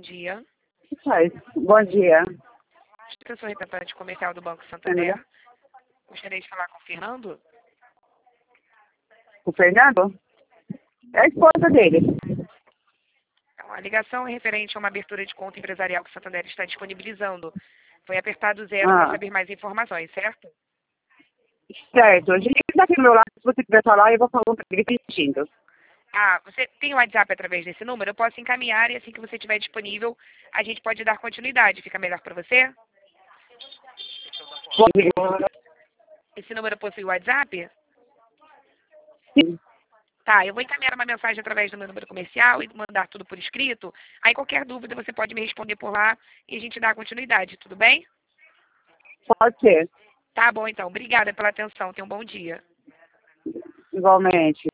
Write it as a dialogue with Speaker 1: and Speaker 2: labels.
Speaker 1: dia.
Speaker 2: Faz. Bom dia.
Speaker 1: Eu sou representante comercial do Banco Santander. Gostaria de falar com o Fernando.
Speaker 2: O Fernando? É a esposa dele.
Speaker 1: Então, a ligação é referente a uma abertura de conta empresarial que o Santander está disponibilizando. Foi apertado 0 para saber mais informações, certo?
Speaker 2: Certo. A gente está aqui do meu lado. Se você quiser falar, eu vou falando para ele repetindo.
Speaker 1: Ah, você tem o WhatsApp através desse número? Eu posso encaminhar e assim que você estiver disponível, a gente pode dar continuidade. Fica melhor para você?
Speaker 2: Pode.
Speaker 1: Esse número possui WhatsApp?
Speaker 2: Sim.
Speaker 1: Tá, eu vou encaminhar uma mensagem através do meu número comercial e mandar tudo por escrito. Aí qualquer dúvida você pode me responder por lá e a gente dá continuidade, tudo bem?
Speaker 2: Pode ser.
Speaker 1: Tá bom, então. Obrigada pela atenção. Tenha um bom dia.
Speaker 2: Igualmente.